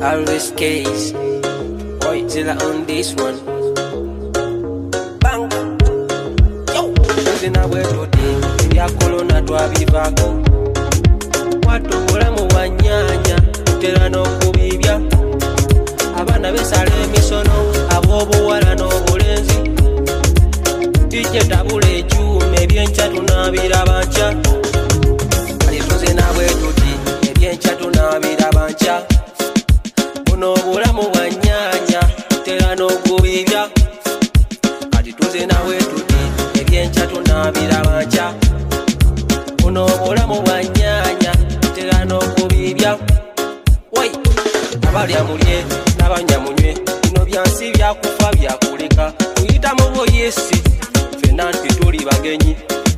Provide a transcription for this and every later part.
Always case. Oi, Zilla on this one. Bang. Yo. Tuzina bwetoti ya kolona twabivako. Watu mulamu wanyanya tutera n'okubibya. Abana besala emisono ab'obuwala n'obulenzi. Tijje tabula ekyuma ebyenkya tunaabira bankya. Tuzina bwetoti ebyenkya tunaabira bankya. Buno obulamu bwanyanya tutera n'okubibya. Kati tuzina bwetoti ebyenkya tunaabira bankya. Buno obulamu bwanyanya tutera n'okubibya. Wai abalya mulye n'abanyamunywe bino byansi byakufa byakuleka kuyita mu buyisi ffenna nti tuli bagenyi.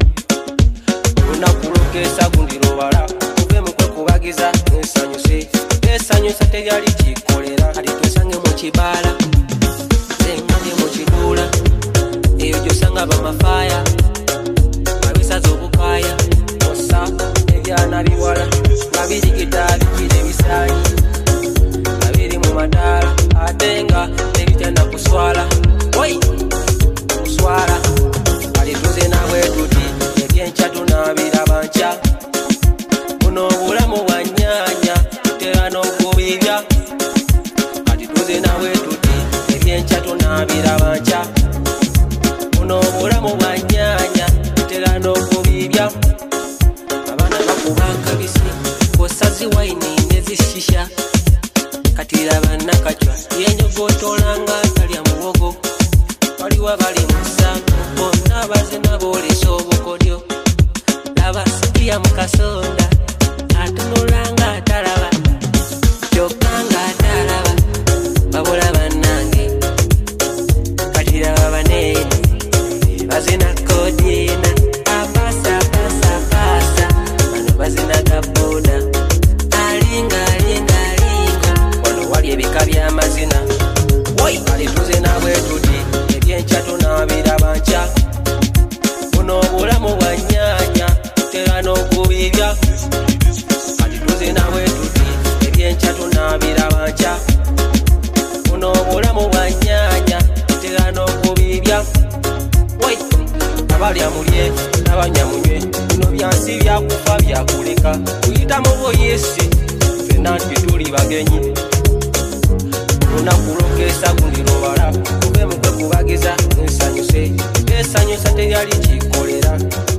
Olunaku lukesa gundirobala tuve mu kwekubagiza esanyusa teryali kikolera kati twesange mu kibaala sengange mu kiduula eyo gyosanga bamafaya babisaza obukaya osa ebyana biwala nga birigita bikira ebisaanyi nga biri mu madaala ate nga nebitenda kuswala oi kuswala kati tuze nabwe tuti ebyenkya tunaabira bankya. Buno obulamu bwanyanya tutera n'okubibya. Kati tuze nabwe tuti ebyenkya tunaabira bankya. Buno obulamu bwanyanya tutera n'okubibya. Abaana bakuba nkabisi kosazi wayini nezishisha. Kati laba nakacwa yenjogotolanga talya muwogo. Waliwo abali mu ssango bonna bazina boolesa obukodyo. Laba sikiya mu kasonda atunulanga atalaba kyokka nga atalaba babula bannange. Kati laba baneeni bazina kodina apasa bano bazina gaboda alinga wano wali ebika by'amazina. Woi kali tuze nabwe tuti ebyenkya tunaabira bankya. Buno obulamu bwanyanya tutera n'okubibya. Kati tuze nabwe tuti ebyenkya tunaabira bankya. Buno obulamu bwanyanya tutera n'okubibya. Woi abalya mulye n'abanyamunywe bino byansi byakufa byakuleka kuyita mu buyisi ffenna nti tuli bagenyi. Olunaku lukesa gundirobala tuve mu kwekubagiza esanyusa teryali kikolera